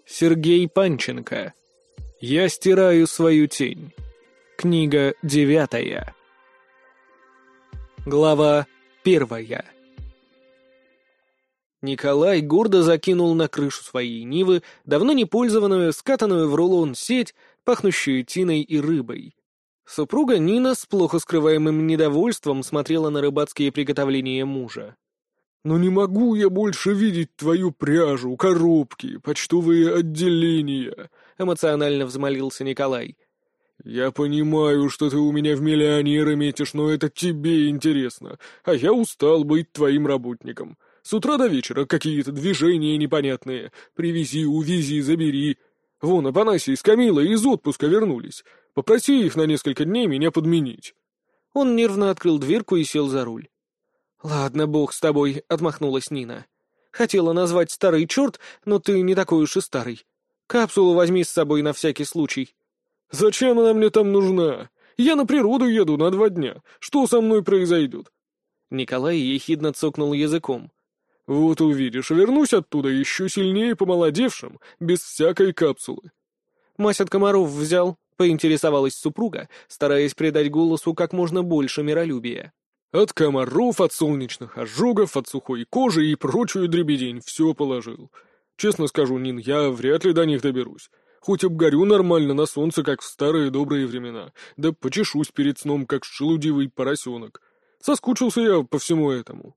Сергей Панченко. Я стираю свою тень. Книга 9. Глава 1. Николай гордо закинул на крышу своей Нивы давно не пользованную, скатанную в рулон сеть, пахнущую тиной и рыбой. Супруга Нина с плохо скрываемым недовольством смотрела на рыбацкие приготовления мужа. «Но не могу я больше видеть твою пряжу, коробки, почтовые отделения», — эмоционально взмолился Николай. «Я понимаю, что ты у меня в миллионеры метишь, но это тебе интересно, а я устал быть твоим работником. С утра до вечера какие-то движения непонятные. Привези, увези, забери. Вон, Апанасий с Камилой из отпуска вернулись. Попроси их на несколько дней меня подменить». Он нервно открыл дверку и сел за руль. «Ладно, бог с тобой», — отмахнулась Нина. «Хотела назвать старый черт, но ты не такой уж и старый. Капсулу возьми с собой на всякий случай». «Зачем она мне там нужна? Я на природу еду на 2 дня. Что со мной произойдет?» Николай ехидно цокнул языком. «Вот увидишь, вернусь оттуда еще сильнее помолодевшим, без всякой капсулы». «Мазь от комаров взял», — поинтересовалась супруга, стараясь придать голосу как можно больше миролюбия. «От комаров, от солнечных ожогов, от сухой кожи и прочую дребедень все положил. Честно скажу, Нин, я вряд ли до них доберусь. Хоть обгорю нормально на солнце, как в старые добрые времена, да почешусь перед сном, как шелудивый поросенок. Соскучился я по всему этому».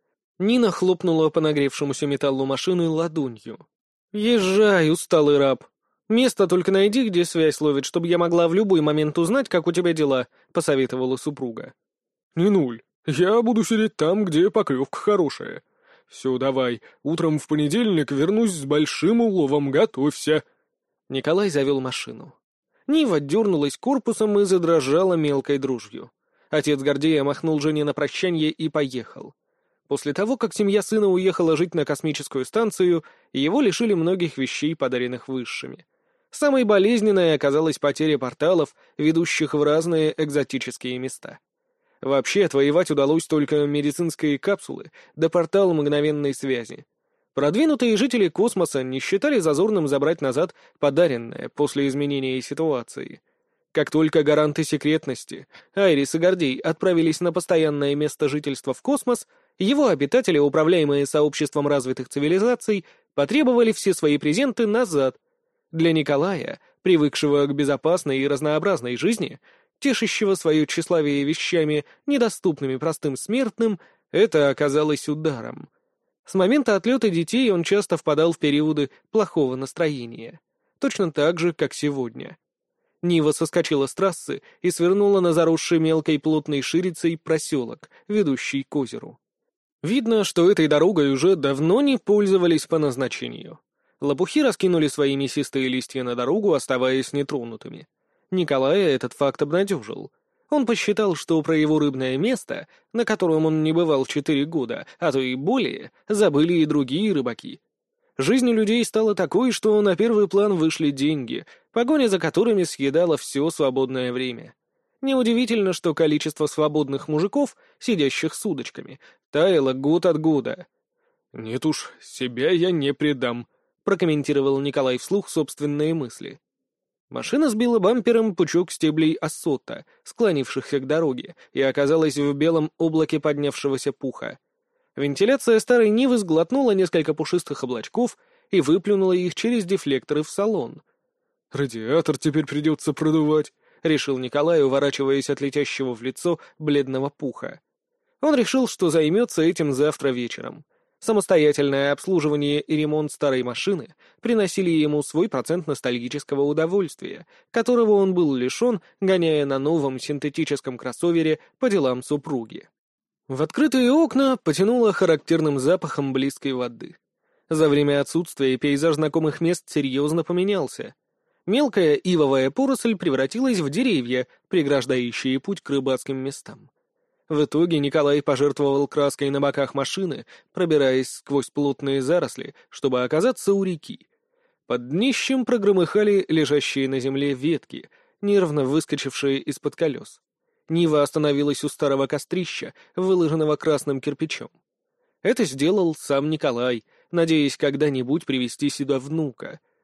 Нина хлопнула по нагревшемуся металлу машины ладонью. «Езжай, усталый раб. Место только найди, где связь ловит, чтобы я могла в любой момент узнать, как у тебя дела», — посоветовала супруга. «Не нуль. Я буду сидеть там, где поклевка хорошая. Все, давай, утром в понедельник вернусь с большим уловом, готовься». Николай завел машину. Нива дернулась корпусом и задрожала мелкой дрожью. Отец Гордея махнул жене на прощанье и поехал. После того, как семья сына уехала жить на космическую станцию, его лишили многих вещей, подаренных высшими. Самой болезненной оказалась потеря порталов, ведущих в разные экзотические места. Вообще, отвоевать удалось только медицинские капсулы да портал мгновенной связи. Продвинутые жители космоса не считали зазорным забрать назад подаренное после изменения ситуации. Как только гаранты секретности, Айрис и Гордей, отправились на постоянное место жительства в космос, его обитатели, управляемые сообществом развитых цивилизаций, потребовали все свои презенты назад. Для Николая, привыкшего к безопасной и разнообразной жизни, тешащего свое тщеславие вещами, недоступными простым смертным, это оказалось ударом. С момента отлета детей он часто впадал в периоды плохого настроения. Точно так же, как сегодня. Нива соскочила с трассы и свернула на заросший мелкой плотной ширицей проселок, ведущий к озеру. Видно, что этой дорогой уже давно не пользовались по назначению. Лопухи раскинули свои мясистые листья на дорогу, оставаясь нетронутыми. Николая этот факт обнадежил. Он посчитал, что про его рыбное место, на котором он не бывал 4 года, а то и более, забыли и другие рыбаки. Жизнь у людей стала такой, что на первый план вышли деньги, погоня за которыми съедала все свободное время. Неудивительно, что количество свободных мужиков, сидящих с удочками, таяло год от года. «Нет уж, себя я не предам», — прокомментировал Николай вслух собственные мысли. Машина сбила бампером пучок стеблей ассота, склонившихся к дороге, и оказалась в белом облаке поднявшегося пуха. Вентиляция старой Нивы сглотнула несколько пушистых облачков и выплюнула их через дефлекторы в салон. «Радиатор теперь придется продувать», — решил Николай, уворачиваясь от летящего в лицо бледного пуха. Он решил, что займется этим завтра вечером. Самостоятельное обслуживание и ремонт старой машины приносили ему свой процент ностальгического удовольствия, которого он был лишен, гоняя на новом синтетическом кроссовере по делам супруги. В открытые окна потянуло характерным запахом близкой воды. За время отсутствия пейзаж знакомых мест серьезно поменялся. Мелкая ивовая поросль превратилась в деревья, преграждающие путь к рыбацким местам. В итоге Николай пожертвовал краской на боках машины, пробираясь сквозь плотные заросли, чтобы оказаться у реки. Под днищем прогромыхали лежащие на земле ветки, нервно выскочившие из-под колес. Нива остановилась у старого кострища, выложенного красным кирпичом. Это сделал сам Николай, надеясь когда-нибудь привести сюда внука.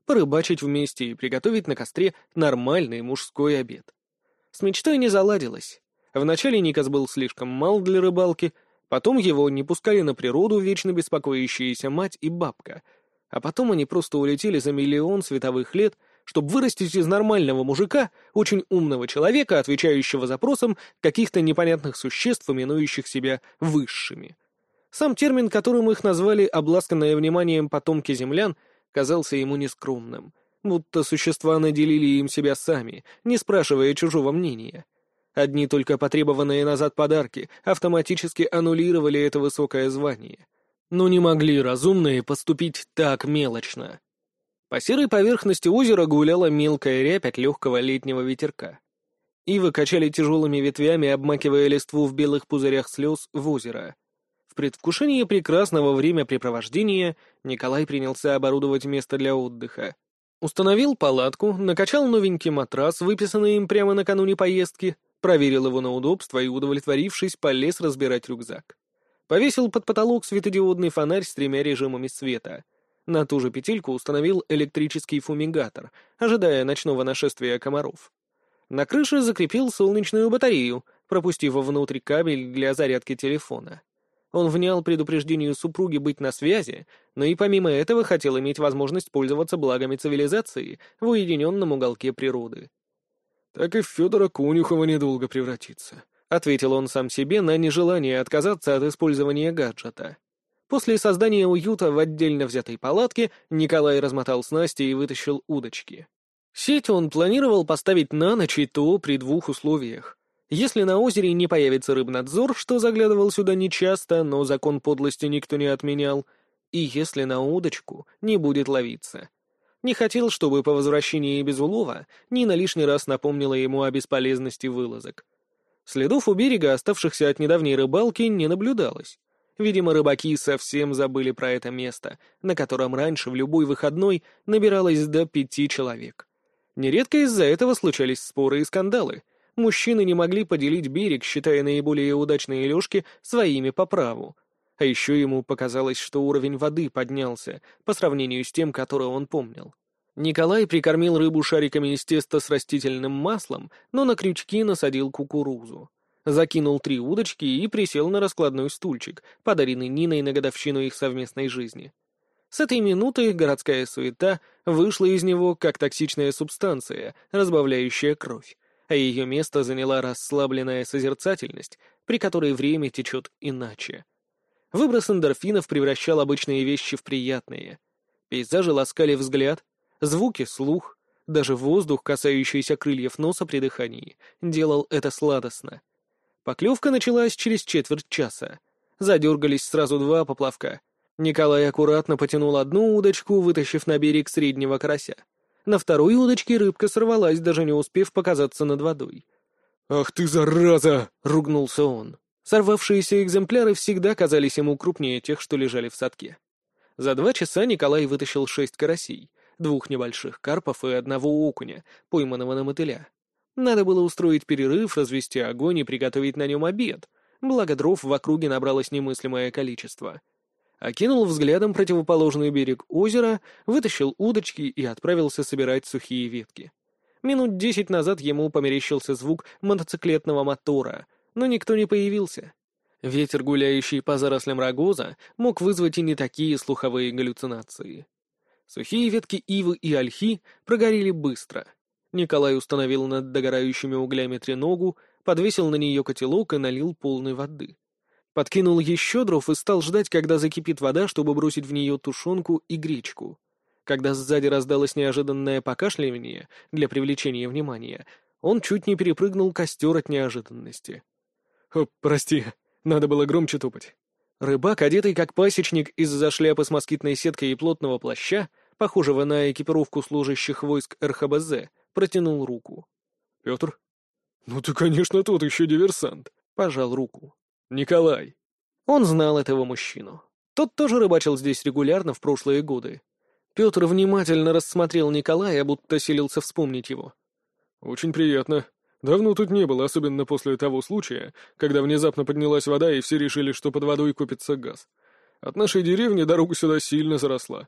порыбачить вместе и приготовить на костре нормальный мужской обед. С мечтой не заладилось. Вначале Никас был слишком мал для рыбалки, потом его не пускали на природу вечно беспокоящиеся мать и бабка, а потом они просто улетели за миллион световых лет, чтобы вырастить из нормального мужика очень умного человека, отвечающего запросам каких-то непонятных существ, именующих себя высшими. Сам термин, которым их назвали обласканное вниманием потомки землян, казался ему нескромным, будто существа наделили им себя сами, не спрашивая чужого мнения. Одни только потребованные назад подарки автоматически аннулировали это высокое звание. Но не могли разумные поступить так мелочно. По серой поверхности озера гуляла мелкая рябь от легкого летнего ветерка. Ивы качали тяжелыми ветвями, обмакивая листву в белых пузырях слез в озеро. В предвкушении прекрасного времяпрепровождения Николай принялся оборудовать место для отдыха. Установил палатку, накачал новенький матрас, выписанный им прямо накануне поездки, проверил его на удобство и, удовлетворившись, полез разбирать рюкзак. Повесил под потолок светодиодный фонарь с 3 режимами света. На ту же петельку установил электрический фумигатор, ожидая ночного нашествия комаров. На крыше закрепил солнечную батарею, пропустив внутрь кабель для зарядки телефона. Он внял предупреждению супруги быть на связи, но и помимо этого хотел иметь возможность пользоваться благами цивилизации в уединенном уголке природы. «Так и в Федора Конюхова недолго превратиться», — ответил он сам себе на нежелание отказаться от использования гаджета. После создания уюта в отдельно взятой палатке Николай размотал снасти и вытащил удочки. Сеть он планировал поставить на ночь, и то при 2 условиях. Если на озере не появится рыбнадзор, что заглядывал сюда нечасто, но закон подлости никто не отменял, и если на удочку не будет ловиться. Не хотел, чтобы по возвращении без улова Нина лишний раз напомнила ему о бесполезности вылазок. Следов у берега, оставшихся от недавней рыбалки, не наблюдалось. Видимо, рыбаки совсем забыли про это место, на котором раньше в любой выходной набиралось до 5 человек. Нередко из-за этого случались споры и скандалы. Мужчины не могли поделить берег, считая наиболее удачные лёжки своими по праву. А еще ему показалось, что уровень воды поднялся по сравнению с тем, который он помнил. Николай прикормил рыбу шариками из теста с растительным маслом, но на крючки насадил кукурузу. Закинул 3 удочки и присел на раскладной стульчик, подаренный Ниной на годовщину их совместной жизни. С этой минуты городская суета вышла из него как токсичная субстанция, разбавляющая кровь, а ее место заняла расслабленная созерцательность, при которой время течет иначе. Выброс эндорфинов превращал обычные вещи в приятные. Пейзажи ласкали взгляд, звуки — слух, даже воздух, касающийся крыльев носа при дыхании, делал это сладостно. Поклевка началась через 1/4 часа. Задергались сразу 2 поплавка. Николай аккуратно потянул одну удочку, вытащив на берег среднего карася. На второй удочке рыбка сорвалась, даже не успев показаться над водой. «Ах ты, зараза!» — ругнулся он. Сорвавшиеся экземпляры всегда казались ему крупнее тех, что лежали в садке. За 2 часа Николай вытащил 6 карасей, 2 небольших карпов и 1 окуня, пойманного на мотыля. Надо было устроить перерыв, развести огонь и приготовить на нем обед, благо дров в округе набралось немыслимое количество. Окинул взглядом противоположный берег озера, вытащил удочки и отправился собирать сухие ветки. Минут 10 назад ему померещился звук мотоциклетного мотора, но никто не появился. Ветер, гуляющий по зарослям рогоза, мог вызвать и не такие слуховые галлюцинации. Сухие ветки ивы и ольхи прогорели быстро. Николай установил над догорающими углями треногу, подвесил на нее котелок и налил полной воды. Подкинул еще дров и стал ждать, когда закипит вода, чтобы бросить в нее тушенку и гречку. Когда сзади раздалось неожиданное покашливание для привлечения внимания, он чуть не перепрыгнул костер от неожиданности. «Прости, надо было громче топать». Рыбак, одетый как пасечник из-за шляпы с москитной сеткой и плотного плаща, похожего на экипировку служащих войск РХБЗ, протянул руку. «Петр?» «Ну ты, конечно, тот еще диверсант», — пожал руку. «Николай». Он знал этого мужчину. Тот тоже рыбачил здесь регулярно в прошлые годы. Петр внимательно рассмотрел Николая, будто силился вспомнить его. «Очень приятно. Давно тут не было, особенно после того случая, когда внезапно поднялась вода, и все решили, что под водой копится газ. От нашей деревни дорога сюда сильно заросла.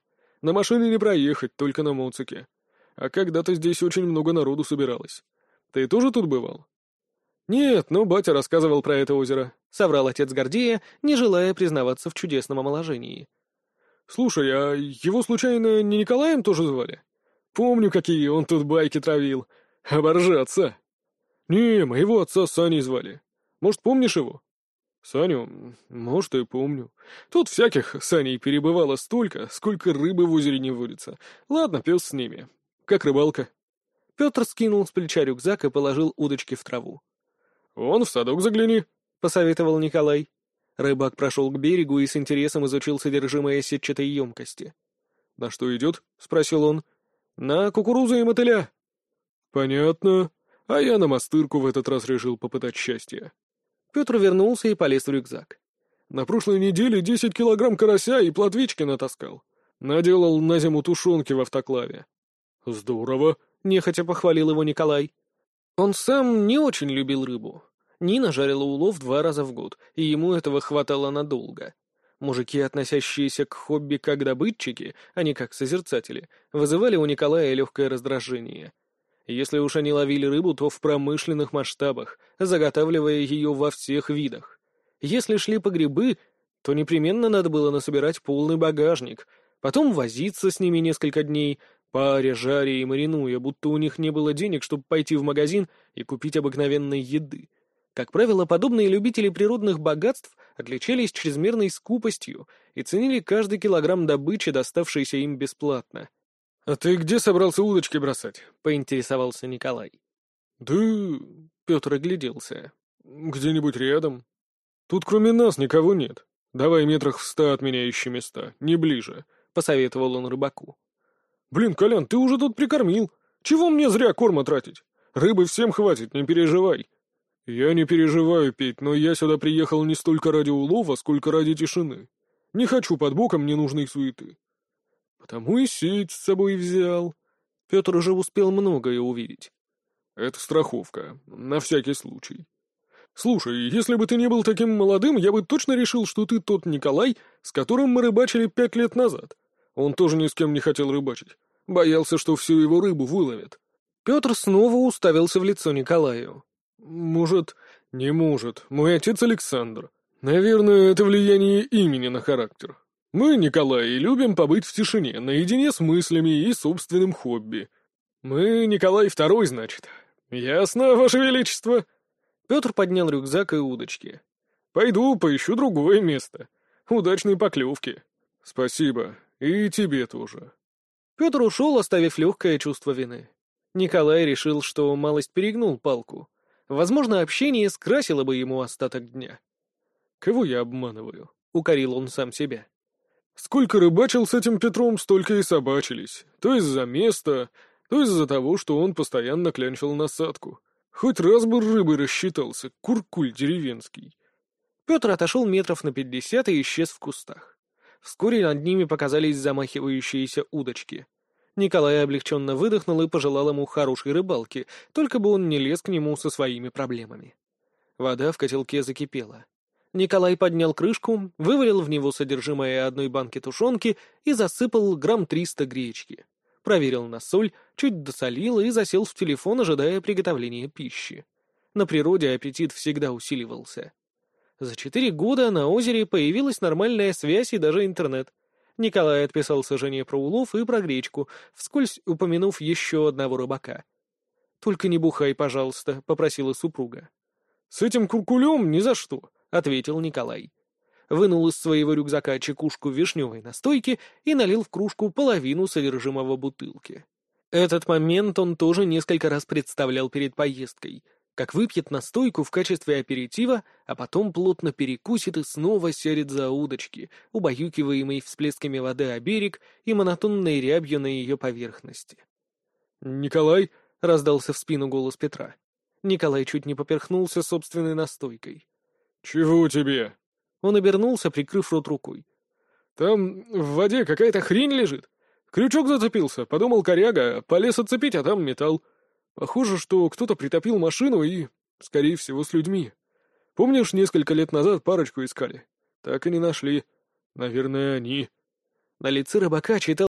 На машине не проехать, только на моцике. А когда-то здесь очень много народу собиралось. Ты тоже тут бывал?» «Нет, но батя рассказывал про это озеро», — соврал отец Гордея, не желая признаваться в чудесном омоложении. «Слушай, а его случайно не Николаем тоже звали? Помню, какие он тут байки травил. Оборжаться!» «Не, моего отца Саней звали. Может, помнишь его?» «Саню? Может, и помню. Тут всяких Саней перебывало столько, сколько рыбы в озере не водится. Ладно, пес с ними. Как рыбалка?» Петр скинул с плеча рюкзак и положил удочки в траву. «Вон в садок загляни», — посоветовал Николай. Рыбак прошел к берегу и с интересом изучил содержимое сетчатой емкости. «На что идет?» — спросил он. «На кукурузу и мотыля». «Понятно. А я на мастырку в этот раз решил попытать счастье». Петр вернулся и полез в рюкзак. «На прошлой неделе 10 килограмм карася и плотвички натаскал. Наделал на зиму тушенки в автоклаве». «Здорово», — нехотя похвалил его Николай. Он сам не очень любил рыбу. Нина жарила улов 2 раза в год, и ему этого хватало надолго. Мужики, относящиеся к хобби как добытчики, а не как созерцатели, вызывали у Николая легкое раздражение. Если уж они ловили рыбу, то в промышленных масштабах, заготавливая ее во всех видах. Если шли по грибы, то непременно надо было насобирать полный багажник, потом возиться с ними несколько дней, паря, жаря и маринуя, будто у них не было денег, чтобы пойти в магазин и купить обыкновенной еды. Как правило, подобные любители природных богатств отличались чрезмерной скупостью и ценили каждый килограмм добычи, доставшийся им бесплатно. «А ты где собрался удочки бросать?» — поинтересовался Николай. «Да...» — Петр огляделся. «Где-нибудь рядом. Тут кроме нас никого нет. Давай метрах в 100 от меня ищи места, не ближе», — посоветовал он рыбаку. «Блин, Колян, ты уже тут прикормил. Чего мне зря корма тратить? Рыбы всем хватит, не переживай». «Я не переживаю, Петь, но я сюда приехал не столько ради улова, сколько ради тишины. Не хочу под боком ненужной суеты». «Потому и сеть с собой взял». Петр уже успел многое увидеть. «Это страховка, на всякий случай. Слушай, если бы ты не был таким молодым, я бы точно решил, что ты тот Николай, с которым мы рыбачили 5 лет назад. Он тоже ни с кем не хотел рыбачить. Боялся, что всю его рыбу выловят». Петр снова уставился в лицо Николаю. «Может, не может. Мой отец Александр. Наверное, это влияние имени на характер. Мы, Николай, любим побыть в тишине, наедине с мыслями и собственным хобби. Мы Николай II, значит. Ясно, Ваше Величество?» Петр поднял рюкзак и удочки. «Пойду поищу другое место. Удачной поклевки». «Спасибо. И тебе тоже». Петр ушел, оставив легкое чувство вины. Николай решил, что малость перегнул палку. Возможно, общение скрасило бы ему остаток дня. «Кого я обманываю?» — укорил он сам себя. «Сколько рыбачил с этим Петром, столько и собачились. То из-за места, то из-за того, что он постоянно клянчил насадку. Хоть раз бы рыбой рассчитался, куркуль деревенский». Петр отошел метров на 50 и исчез в кустах. Вскоре над ними показались замахивающиеся удочки. Николай облегченно выдохнул и пожелал ему хорошей рыбалки, только бы он не лез к нему со своими проблемами. Вода в котелке закипела. Николай поднял крышку, вывалил в него содержимое одной банки тушенки и засыпал 300 грамм гречки. Проверил на соль, чуть досолил и засел в телефон, ожидая приготовления пищи. На природе аппетит всегда усиливался. За 4 года на озере появилась нормальная связь и даже интернет. Николай отписался жене про улов и про гречку, вскользь упомянув еще одного рыбака. «Только не бухай, пожалуйста», — попросила супруга. «С этим куркулем ни за что», — ответил Николай. Вынул из своего рюкзака чекушку вишневой настойки и налил в кружку половину содержимого бутылки. Этот момент он тоже несколько раз представлял перед поездкой, как выпьет настойку в качестве аперитива, а потом плотно перекусит и снова сядет за удочки, убаюкиваемый всплесками воды о берег и монотонной рябью на ее поверхности. «Николай!» — раздался в спину голос Петра. Николай чуть не поперхнулся собственной настойкой. «Чего тебе?» Он обернулся, прикрыв рот рукой. «Там в воде какая-то хрень лежит. Крючок зацепился, подумал коряга, полез отцепить, а там металл. Похоже, что кто-то притопил машину и, скорее всего, с людьми. Помнишь, несколько лет назад парочку искали? Так и не нашли. Наверное, они». На лице рыбака читал